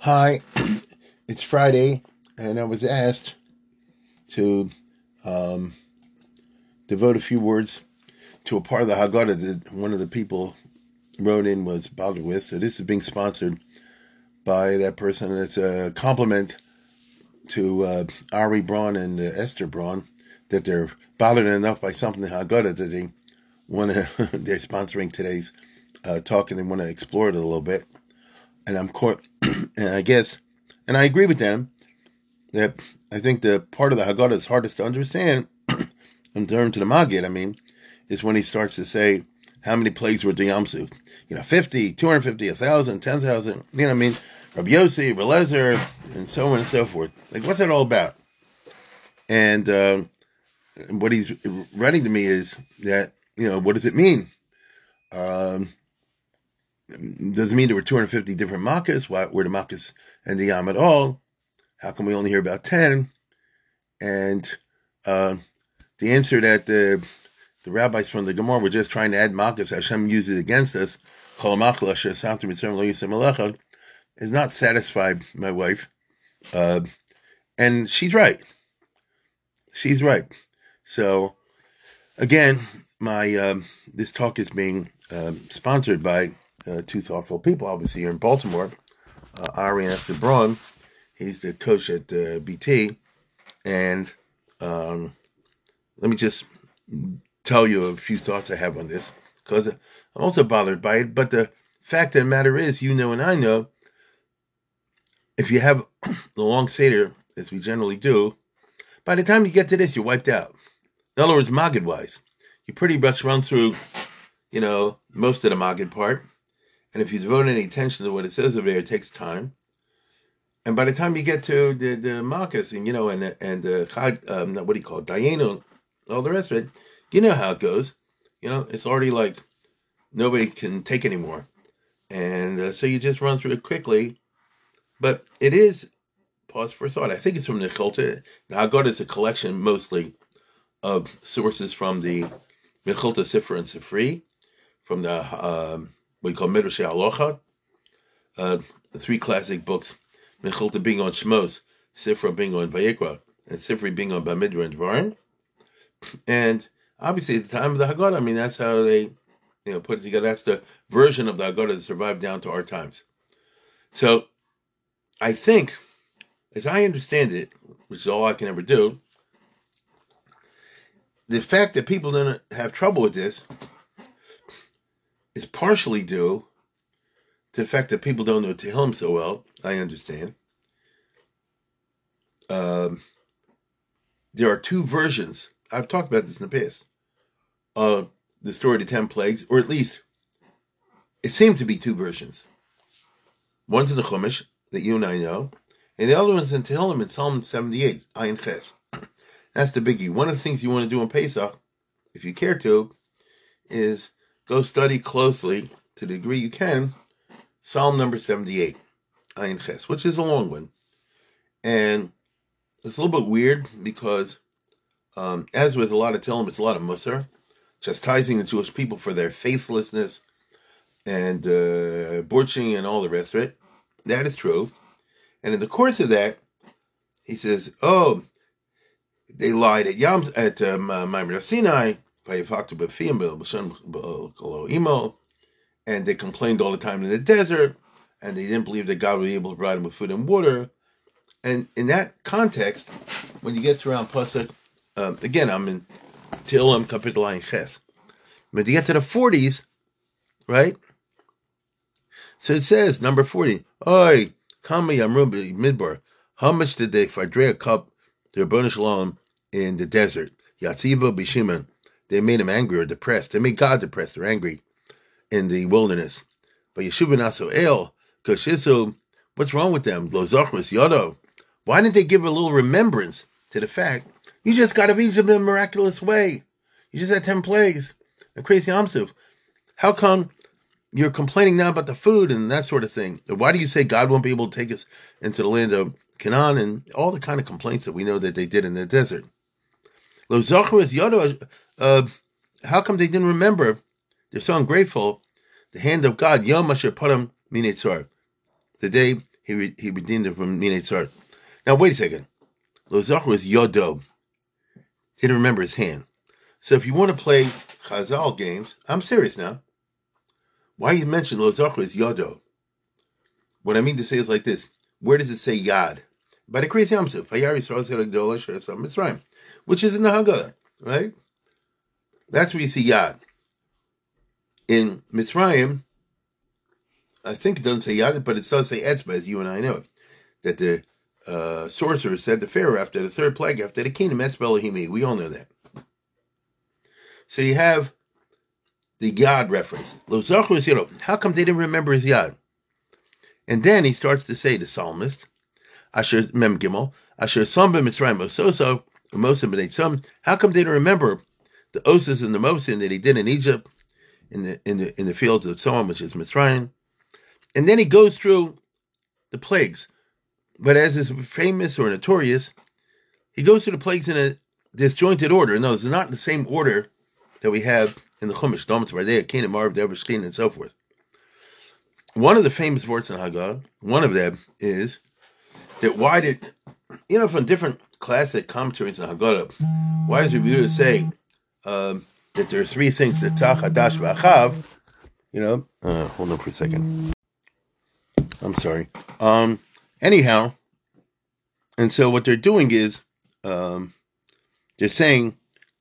Hi, it's Friday, and I was asked to um, devote a few words to a part of the Haggadah that one of the people wrote in was bothered with. So this is being sponsored by that person. It's a compliment to Ari Braun and Esther Braun that they're bothered enough by something in Haggadah that they want to. They're sponsoring today's talk, and they want to explore it a little bit. And I'm caught, and I guess, and I agree with them that I think the part of the Haggadah is hardest to understand in terms of the Maggid, is when he starts to say how many plagues were to Yamsu. 50, 250, 1,000, 10,000, Rabbi Yossi, Rabbi Lezer, and so on and so forth. Like, what's that all about? And what he's writing to me is that, what does it mean? Does it mean there were 250 different Makkahs? Why were the Makkahs and the Yam at all? How come we only hear about 10? And the answer that the rabbis from the Gemara were just trying to add Makkahs, Hashem uses against us, is not satisfied my wife. And she's right. She's right. So, again, my this talk is being sponsored by two thoughtful people, obviously, here in Baltimore. Ari and Esther Braun. He's the coach at BT. And let me just tell you a few thoughts I have on this, because I'm also bothered by it. But the fact of the matter is, and I know, if you have the long Seder, as we generally do, by the time you get to this, you're wiped out. In other words, Maggid-wise, you pretty much run through, most of the Maggid part. And if you devote any attention to what it says over there, it takes time. And by the time you get to the Makkos and what do you call it, Dayenu, all the rest of it, you know how it goes. It's already like nobody can take anymore. And so you just run through it quickly. But it is, pause for thought, I think it's from the Mechilta. The Haggadah is a collection mostly of sources from the Mechilta Sifra and Sifri, from the, what you call Midrashei Halacha, the three classic books, Mechilta being on Shmos, Sifra being on Vayikra, and Sifri being on Bamidbar and Dvarim. And obviously at the time of the Haggadah, that's how they put it together. That's the version of the Haggadah that survived down to our times. So I think, as I understand it, which is all I can ever do, the fact that people don't have trouble with this is partially due to the fact that people don't know Tehillim so well. I understand. There are two versions. I've talked about this in the past. The story of the 10 plagues, or at least it seemed to be two versions. One's in the Chumash that you and I know, and the other one's in Tehillim in Psalm 78, Ayin Ches. That's the biggie. One of the things you want to do on Pesach, if you care to, is go study closely, to the degree you can, Psalm number 78, Ayin Ches, which is a long one. And it's a little bit weird because, as with a lot of Tehillim, it's a lot of Musar, chastising the Jewish people for their faithlessness and borching and all the rest of it. That is true. And in the course of that, he says, they lied at Ma'amad Sinai, and they complained all the time in the desert, and they didn't believe that God would be able to provide them with food and water. And in that context, when you get to around Pasuk, again, I'm in Tehillim Kapitel Ayin Ches. But you get to the 40s, right? So it says, number 40, Oy, Kama Yamrum Midbar, how much did they fadre a cup to Rabbanu Shalom in the desert? Yatziva B'Shimon, they made him angry or depressed. They made God depressed or angry in the wilderness. But Yeshua Naso El, Koshisu, what's wrong with them? Lo Zochris Yodo. Why didn't they give a little remembrance to the fact you just got out of Egypt in a miraculous way? You just had 10 plagues. A crazy Amsuf. How come you're complaining now about the food and that sort of thing? Why do you say God won't be able to take us into the land of Canaan and all the kind of complaints that we know that they did in the desert? Lo Zochris Yodo. How come they didn't remember? They're so ungrateful. The hand of God, Yom Asher Param Minetzar, the day he redeemed him from Minei Tzar. Now, wait a second. Lo Zachor is Yodo. Didn't remember his hand. So if you want to play Chazal games, I'm serious now. Why you mention Lo Zachor is Yodo? What I mean to say is like this. Where does it say Yad? By the Kriyas Yamsuf. Vayar Yisrael Zeradola Sheresam Mitzrayim. Which is in the Haggadah, right? That's where you see Yad. In Mitzrayim, I think it doesn't say Yad, but it does say Etzba, as you and I know. That the sorcerer said to Pharaoh after the third plague, after the kingdom, Etzba Elohim. We all know that. So you have the Yad reference. Lo Zachor is Yodo. How come they didn't remember his Yad? And then he starts to say, the psalmist, Asher Mem Gimel, Asher Som b'Mitzrayim Ososo, Mosa b'nei Tzom. How come they didn't remember the Oses and the Mosin that he did in Egypt, in the fields of Tzom, which is Mitzrayim? And then he goes through the plagues. But as is famous or notorious, he goes through the plagues in a disjointed order. No, it's not the same order that we have in the Chumash, Dom Tzvardei, Canaan, Marv, Dever, Shechin, and so forth. One of the famous words in Haggadah, one of them is that why did, from different classic commentaries in Haggadah, why does Rabbi Yehuda say that there are three things, the Tzach, Hadash, V'Achav, hold on for a second. I'm sorry. Anyhow, and so what they're doing is, they're saying,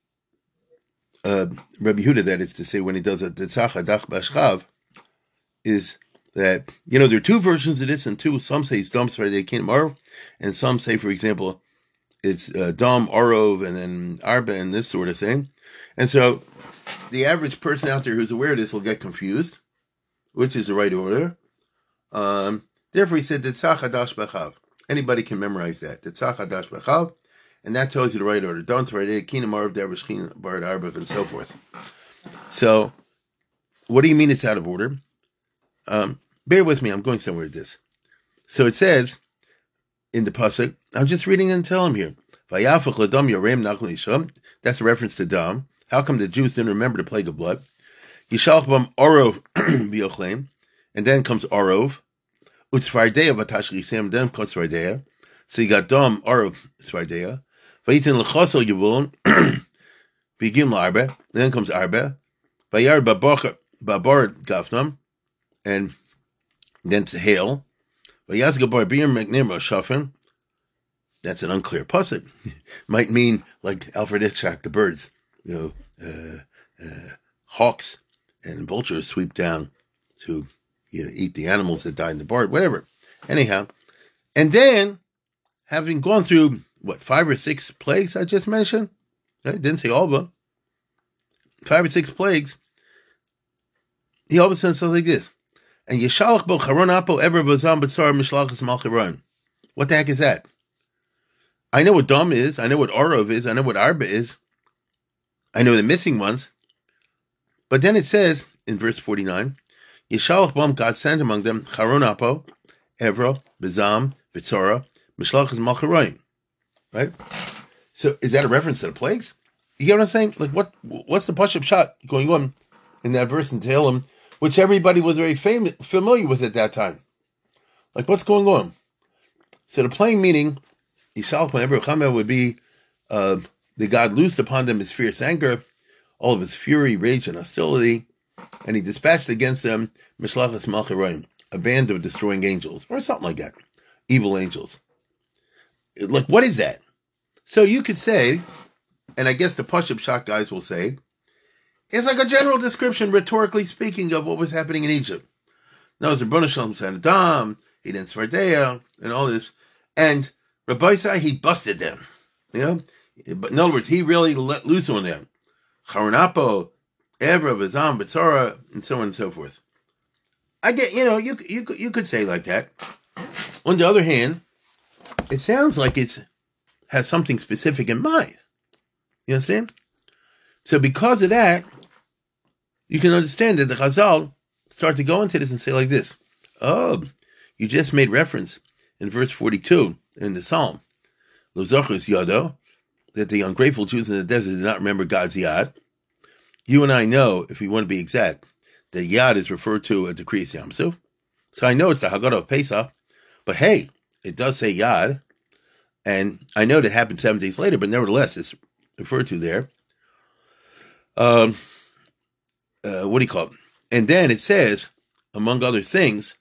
Rabbi Yehuda, that is to say, when he does it, the Tzach, Hadash, V'Achav, is that, there are two versions of this, and some say it's Dom Tzvardei Kin Marv, and some say, for example, it's Dom, Arov, and then Arba, and this sort of thing. And so the average person out there who's aware of this will get confused, which is the right order. Therefore, he said, Tzach Hadash B'Achav. Anybody can memorize that. Tzach Hadash B'Achav, and that tells you the right order. Dom Tzvardei Kin Marv, Dever, Shechin, Bard, Arba, and so forth. So, what do you mean it's out of order? Bear with me, I'm going somewhere with this. So it says in the pasuk, I'm just reading and telling him here. Vayafach l'dam yorem nachon yisham. That's a reference to Dam. How come the Jews didn't remember the plague of blood? Yishalach bam orov b'yochlem, and then comes orov. Utzvardeya v'tash chisem, then comes svardeya. So you got Dam, orov, svardeya. Vayitin l'chosel yivulon v'yigim la'arbe. Then comes arbe. Vayar babar gafnam. And then to hail. That's an unclear pasuk. Might mean like Alfred Hitchcock, the birds, hawks and vultures sweep down to eat the animals that died in the barn, whatever. Anyhow, and then having gone through 5 or 6 plagues I just mentioned, I didn't say all of them. 5 or 6 plagues. He all of a sudden says like this. And Yeshalach bo charon apo ever v'zam b'tzar mishlachas malchiron. What the heck is that? I know what Dom is. I know what Orov is. I know what Arba is. I know the missing ones. But then it says in verse 49, Yeshalach bom, God sent among them charon apo, Evra, Bezam, Vitzara, mishlachas malchiron. Right? So is that a reference to the plagues? You get what I'm saying? Like what's the push-up shot going on in that verse in Tehillim, which everybody was very familiar with at that time? Like, what's going on? So the plain meaning, Yishalach ben Eber would be the God loosed upon them his fierce anger, all of his fury, rage, and hostility, and he dispatched against them Mishlachas Malchiroim, a band of destroying angels, or something like that, evil angels. Like, what is that? So you could say, and I guess the push-up shot guys will say, it's like a general description, rhetorically speaking, of what was happening in Egypt. Now, as Rebbeinu Shalom said, Adam, he didn't Svardeya, and all this. And Rabbi Isai, he busted them. But in other words, he really let loose on them. Charonapo, Evra, Vazam, Betzara, and so on and so forth. I get, you could say like that. On the other hand, it sounds like it has something specific in mind. You understand? So because of that, you can understand that the Chazal start to go into this and say like this. Oh, you just made reference in verse 42 in the Psalm. Lo Zachos Yado, that the ungrateful Jews in the desert did not remember God's Yad. You and I know, if we want to be exact, that Yad is referred to at the Kriyas Yamsuf. So I know it's the Haggadah of Pesach, But hey, it does say Yad, and I know that happened 7 days later, but nevertheless, it's referred to there. What do you call it? And then it says, among other things,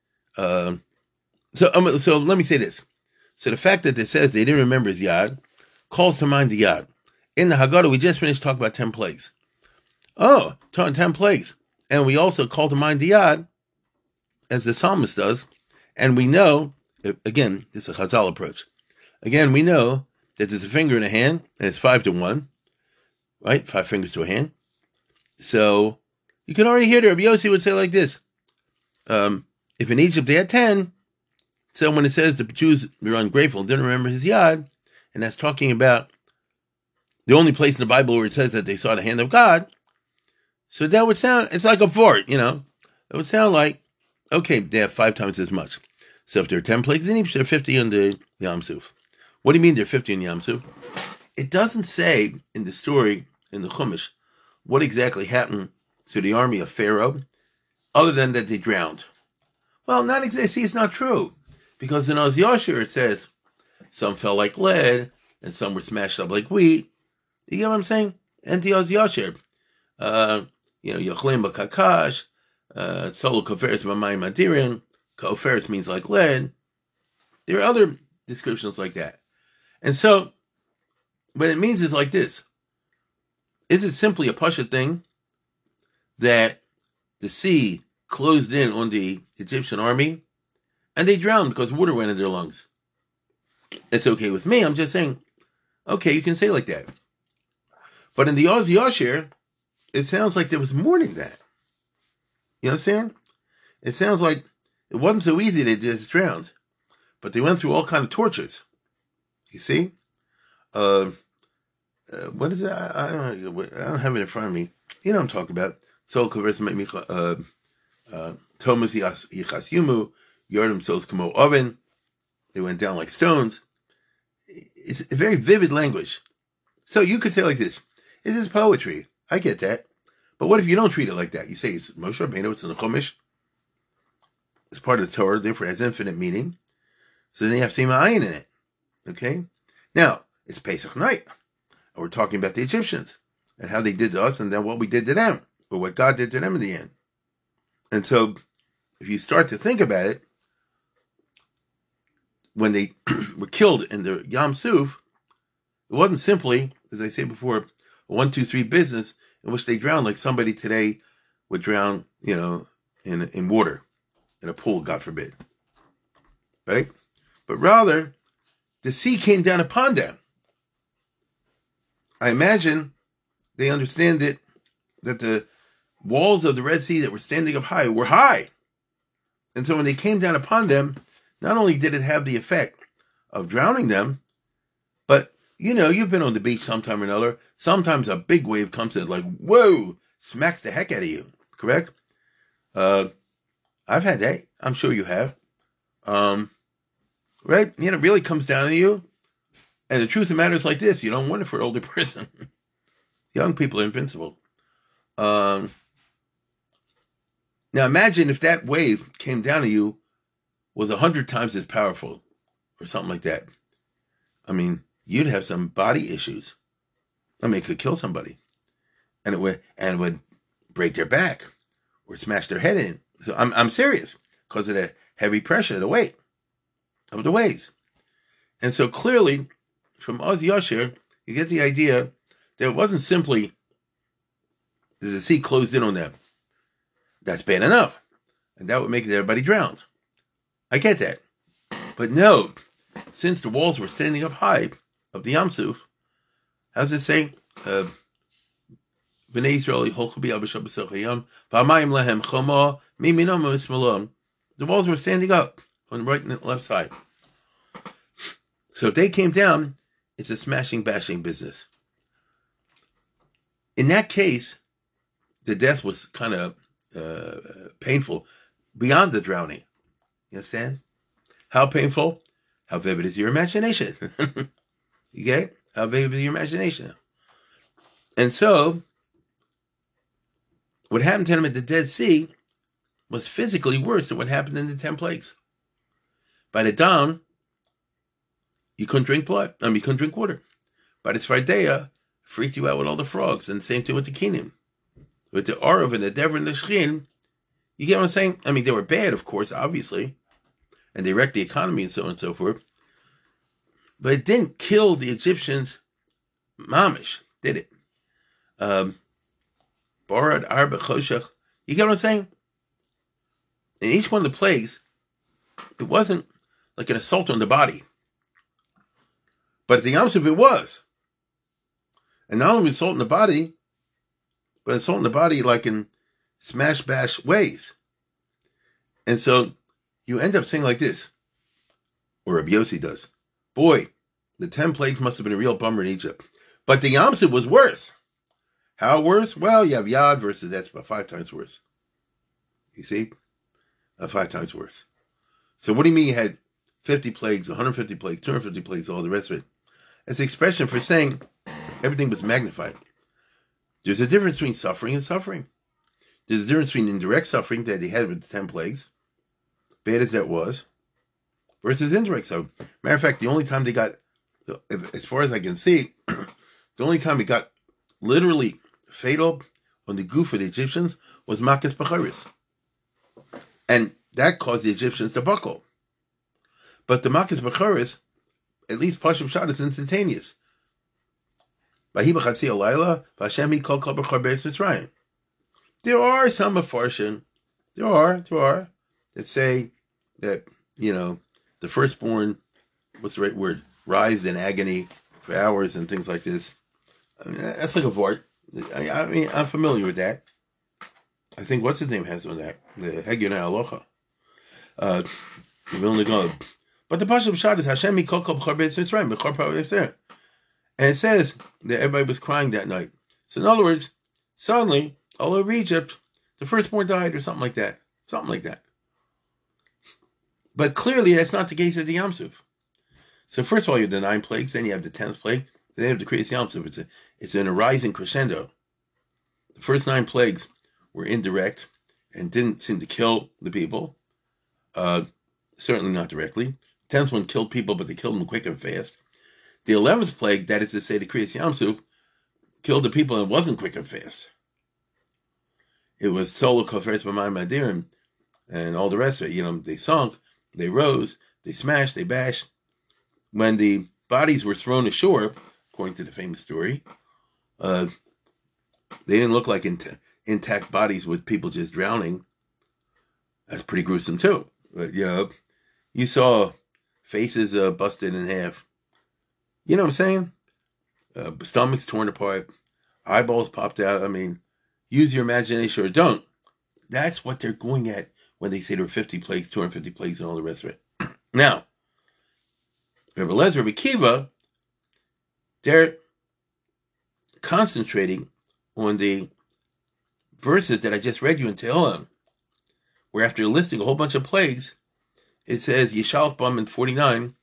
so let me say this. So the fact that it says they didn't remember his Yad calls to mind the Yad. In the Haggadah, we just finished talking about 10 plagues. Oh, 10 plagues. And we also call to mind the Yad, as the psalmist does. And we know, again, this is a Chazal approach. Again, we know that there's a finger in a hand, and it's 5 to 1, right? 5 fingers to a hand. So you can already hear that Rabbi Yossi would say like this. If in Egypt they had 10, so when it says the Jews were ungrateful, didn't remember his Yad, and that's talking about the only place in the Bible where it says that they saw the hand of God, so that would sound, it's like a fort, It would sound like, okay, they have 5 times as much. So if there are 10 plagues in Egypt, there are 50 on the Yam Suf. What do you mean there are 50 in Yam Suf? It doesn't say in the story, in the Chumash, what exactly happened to the army of Pharaoh, other than that they drowned. Well, not exactly. See, it's not true. Because in Oz Yashir it says, some fell like lead, and some were smashed up like wheat. You get what I'm saying? And the Oz Yashir. Yochlim Bakakash, Tzolu Koferes B'mayim Adirin. Koferes means like lead. There are other descriptions like that. And so, what it means is like this. Is it simply a Pasha thing that the sea closed in on the Egyptian army and they drowned because water went in their lungs? It's okay with me. I'm just saying, okay, you can say like that. But in the Oz Yashir, it sounds like there was more than that. You understand? It sounds like it wasn't so easy they just drowned, but they went through all kind of tortures. You see? What is that? I don't have it in front of me. You know what I'm talking about. So Thomas Yichas Yumu, Yardim Sos Kamo Oven. They went down like stones. It's a very vivid language. So you could say like this. This is poetry. I get that. But what if you don't treat it like that? You say it's Moshe Rabbeinu, it's in the Chumash. It's part of the Torah, therefore it has infinite meaning. So then you have Tima Ayin in it. Okay? Now, it's Pesach night. And we're talking about the Egyptians and how they did to us and then what we did to them, or what God did to them in the end. And so, if you start to think about it, when they were killed in the Yam Suf, it wasn't simply, as I said before, a 1, 2, 3 business in which they drowned like somebody today would drown, in water, in a pool, God forbid. Right? But rather, the sea came down upon them. I imagine they understand it, that the walls of the Red Sea that were standing up high were high. And so when they came down upon them, not only did it have the effect of drowning them, but, you've been on the beach sometime or another. Sometimes a big wave comes in like, whoa, smacks the heck out of you. Correct? I've had that. I'm sure you have. Right? It really comes down to you. And the truth of the matter is like this. You don't want it for an older person. Young people are invincible. Now imagine if that wave came down to you was 100 times as powerful or something like that. I mean, you'd have some body issues. I mean, it could kill somebody. And it would break their back or smash their head in. So I'm serious because of the heavy pressure, the weight of the waves. And so clearly, from Oz Yashir, you get the idea that it wasn't simply that the sea closed in on them. That's bad enough. And that would make everybody drowned. I get that. But no, since the walls were standing up high of the Yam Suf, how does it say? B'nai Yisrael yicholchu b'yabasha b'soch hayam v'amayim lehem chomo miminam u'mismalon. The walls were standing up on the right and the left side. So if they came down, it's a smashing, bashing business. In that case, the death was kind of painful beyond the drowning. You understand? How painful? How vivid is your imagination? You get it? How vivid is your imagination? And so, what happened to them at the Dead Sea was physically worse than what happened in the 10 plagues. By the dawn, you couldn't drink blood. You couldn't drink water. By the Tzvardeya, freaked you out with all the frogs. And the same thing with the Kinim. With the Arav and the Dever and the Shechin, you get what I'm saying? I mean, they were bad, of course, obviously. And they wrecked the economy and so on and so forth. But it didn't kill the Egyptians mamish, did it? Barad, Arba, Choshech. You get what I'm saying? In each one of the plagues, it wasn't like an assault on the body. But at the Yom Tov, it was. And not only assault on the body, but assault on the body like in smash bash ways. And so you end up saying like this, or Rabbi Yossi does. Boy, the 10 plagues must have been a real bummer in Egypt. But the Yom Tov was worse. How worse? Well, you have Yad versus Etzbah, 5 times worse. You see? 5 times worse. So what do you mean you had 50 plagues, 150 plagues, 250 plagues, all the rest of it? It's an expression for saying everything was magnified. There's a difference between suffering and suffering. There's a difference between indirect suffering that they had with the 10 plagues, bad as that was, versus indirect suffering. Matter of fact, the only time they got, as far as I can see, the only time it got literally fatal on the goof of the Egyptians was Makas Bechoros. And that caused the Egyptians to buckle. But the Makas Bechoros, at least Pashim Shad, is instantaneous. There are some Mefarshim, there are, that say that, the firstborn, what's the right word, writhed in agony for hours and things like this. I mean, that's like a vort. I mean, I'm familiar with that. I think, what's his name has on that? The Hegyon HaHalocha. But the Pashim Shad is Hashem Mikol Kol B'char Beis Mitzrayim, B'char Parah Mitzrayim. And it says that everybody was crying that night. So in other words, suddenly, all over Egypt, the firstborn died or something like that. Something like that. But clearly, that's not the case of the Yom Tov. So first of all, you have the 9 plagues, then you have the 10th plague, then you have the Kriyas Yom Tov. It's in a rising crescendo. The first 9 plagues were indirect and didn't seem to kill the people. Certainly not directly. The 10th one killed people, but they killed them quick and fast. The 11th plague, that is to say the Kriyas Yam Suf, killed the people and it wasn't quick and fast. It was solo koferes b'mayim adirim and all the rest of it. They sunk, they rose, they smashed, they bashed. When the bodies were thrown ashore, according to the famous story, they didn't look like intact bodies with people just drowning. That's pretty gruesome too. But, you saw faces busted in half. You know what I'm saying? Stomachs torn apart, eyeballs popped out. I mean, use your imagination or don't. That's what they're going at when they say there were 50 plagues, 250 plagues, and all the rest of it. Now, Rebbe Lezer, Rebbe Kiva, they're concentrating on the verses that I just read you in Tehillim, where after listing a whole bunch of plagues, it says, Yishalach Bam in 49,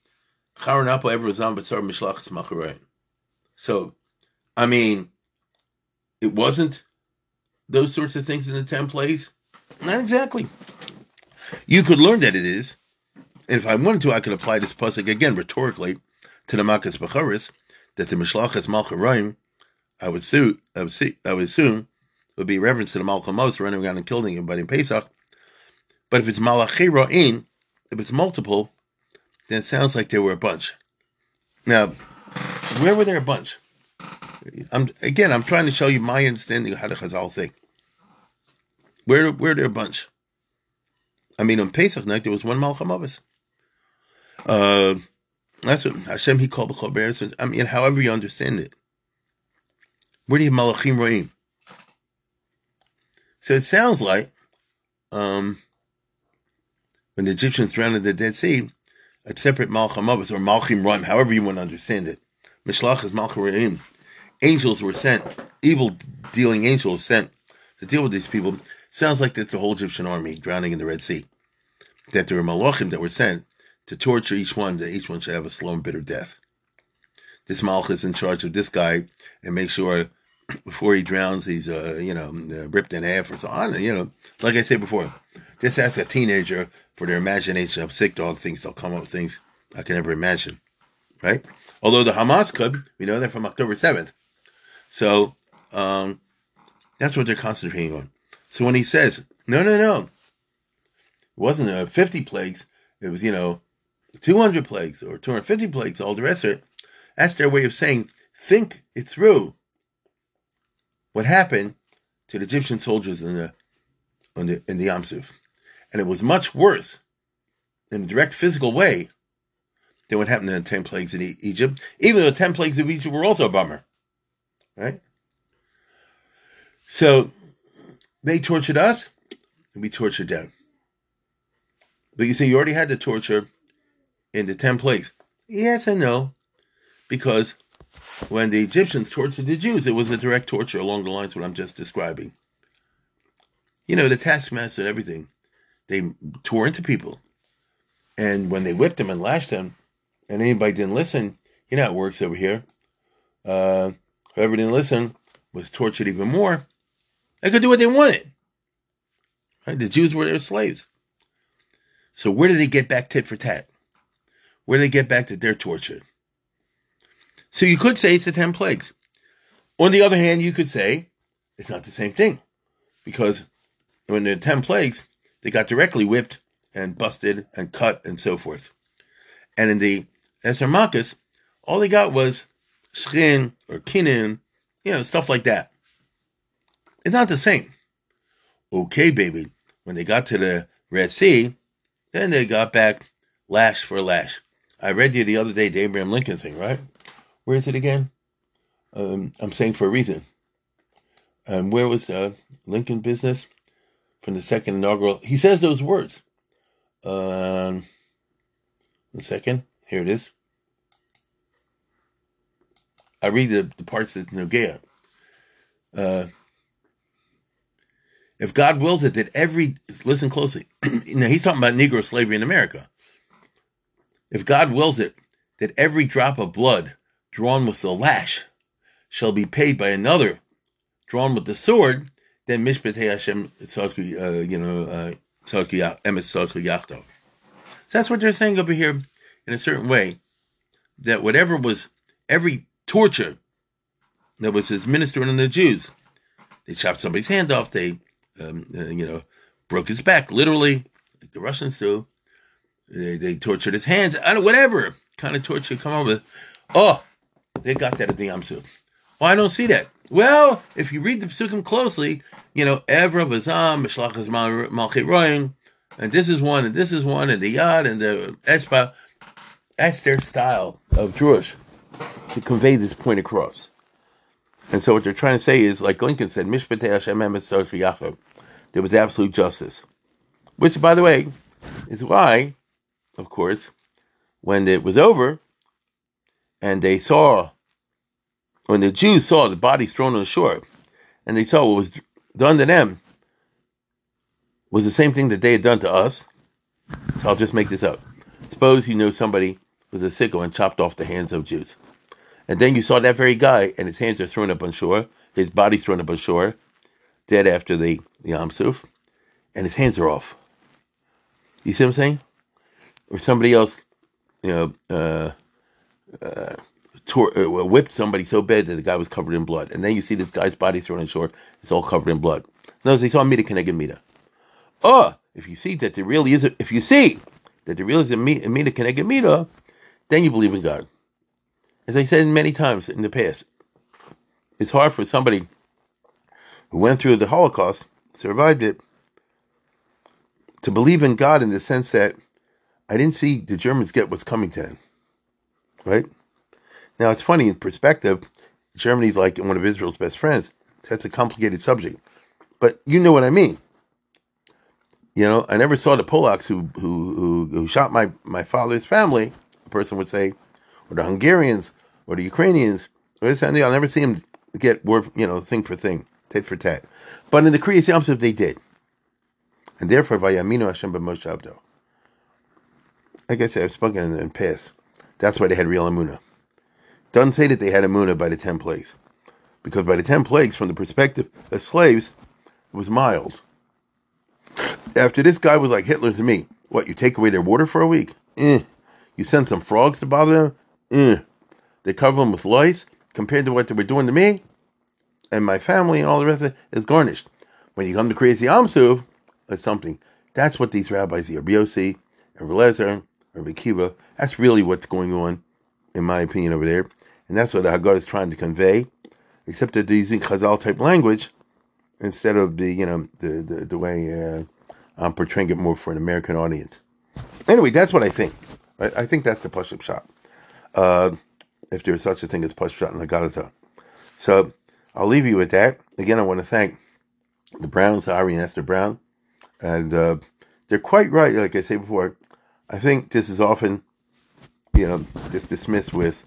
so, I mean, it wasn't those sorts of things in the 10 plagues? Not exactly. You could learn that it is. And if I wanted to, I could apply this pasuk again rhetorically to the Makas Bechoros, that the Mishlachas Malchim I would assume would be reference to the Malchim Mos running around and killing everybody in Pesach. But if it's Malachi Ra'in, if it's multiple, then it sounds like there were a bunch. Now, where were there a bunch? I'm trying to show you my understanding of how the Chazal think. Where were there a bunch? I mean, on Pesach night, there was one Malcham Avos. That's what Hashem, he called B'chol Be'eretz. I mean, however you understand it. Where do you have Malachim Ro'im? So it sounds like, when the Egyptians drowned the Dead Sea, a separate Malcham Avos, or Malchim Ro'im, however you want to understand it. Mishlach is Malchim Ro'im. Angels were sent, evil-dealing angels sent to deal with these people. Sounds like that's the whole Egyptian army drowning in the Red Sea. That there were Malachim that were sent to torture each one, that each one should have a slow and bitter death. This Malach is in charge of this guy and make sure before he drowns, he's, ripped in half or so on. Like I said before, just ask a teenager for their imagination of sick dog things. They'll come up with things I can never imagine, right? Although the Hamas could, we know that from October 7th. So that's what they're concentrating on. So when he says, no, it wasn't 50 plagues, it was, 200 plagues or 250 plagues, all the rest of it, that's their way of saying, think it through. What happened to the Egyptian soldiers in the Yam Suf. And it was much worse in a direct physical way than what happened in the 10 plagues in Egypt, even though the 10 plagues of Egypt were also a bummer, right? So they tortured us, and we tortured them. But you say you already had the torture in the 10 plagues. Yes and no, because when the Egyptians tortured the Jews, it was a direct torture along the lines of what I'm just describing. The taskmaster and everything, they tore into people. And when they whipped them and lashed them, and anybody didn't listen, you know how it works over here. Whoever didn't listen was tortured even more. They could do what they wanted. Right? The Jews were their slaves. So where did they get back tit for tat? Where did they get back to their torture? So you could say it's the 10 plagues. On the other hand, you could say it's not the same thing. Because when the 10 plagues, they got directly whipped and busted and cut and so forth. And in the Esser Malchus, all they got was shrin or kinin, stuff like that. It's not the same. Okay, baby. When they got to the Red Sea, then they got back lash for lash. I read you the other day the Abraham Lincoln thing, right? Where is it again? I'm saying for a reason. Where was Lincoln business from the second inaugural? He says those words. One second. Here it is. I read the parts that's Nogea. If God wills it, listen closely. He's talking about Negro slavery in America. If God wills it, that every drop of blood drawn with the lash shall be paid by another drawn with the sword, then Mishpatei Hashem Tzadki Yachto. So that's what they're saying over here in a certain way, that whatever was every torture that was administered on the Jews, they chopped somebody's hand off, they broke his back, literally, like the Russians do. They tortured his hands, whatever kind of torture you come up with. Oh, they got that at the Yam Suf. Oh, I don't see that. Well, if you read the Psukim closely, Evra Vazam, Mishlachas Malchei Roim, and this is one, and this is one, and the Yad, and the Espa, that's their style of Drush to convey this point across. And so what they're trying to say is, like Lincoln said, Mishpatei Hashem Emes Tzadki Yachto. There was absolute justice. Which, by the way, is why, of course, when it was over, and when the Jews saw the bodies thrown on the shore, and they saw what was done to them was the same thing that they had done to us. So I'll just make this up. Suppose somebody was a sicko and chopped off the hands of Jews. And then you saw that very guy, and his hands are thrown up on shore, his body's thrown up on shore, dead after the Yam Suf, and his hands are off. You see what I'm saying? Or somebody else, whipped somebody so bad that the guy was covered in blood. And then you see this guy's body thrown on shore, it's all covered in blood. No, they saw Mida Keneged Mida. Oh, if you see that there really is a Mida Keneged Mida, then you believe in God. As I said many times in the past, it's hard for somebody who went through the Holocaust, survived it, to believe in God in the sense that I didn't see the Germans get what's coming to them. Right? Now, it's funny, in perspective, Germany's like one of Israel's best friends. That's a complicated subject. But you know what I mean. I never saw the Polacks who shot my father's family, a person would say, or the Hungarians, or the Ukrainians, or this and that. I'll never see them get word, thing for thing, tit for tat. But in the Kriyas Yam Suf, they did. And therefore, Vayaminu Hashem b'Moshe Abdo. Like I said, I've spoken in the past. That's why they had real Emunah. Doesn't say that they had Emunah by the 10 plagues. Because by the 10 plagues, from the perspective of slaves, it was mild. After this guy was like Hitler to me, what, you take away their water for a week? You send some frogs to bother them? They cover them with lice compared to what they were doing to me and my family and all the rest of it is garnished. When you come to Crazy Amsuv, it's something. That's what these rabbis, the Rabbi Yossi, and Rabbi Lezer, Rabbi Kiva, that's really what's going on, in my opinion, over there. And that's what the Haggadah is trying to convey, except that they're using Chazal type language instead of the way I'm portraying it more for an American audience. Anyway, that's what I think. Right? I think that's the Pashup shot. If there's such a thing as Pashup shot in the Haggadah. So I'll leave you with that. Again, I want to thank the Browns, Ari and Esther Brown. And they're quite right, like I said before. I think this is often, just dismissed with,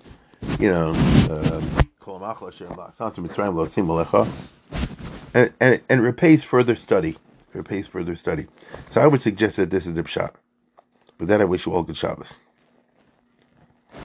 and it repays further study. So I would suggest that this is the pshat. With that, I wish you all good Shabbos.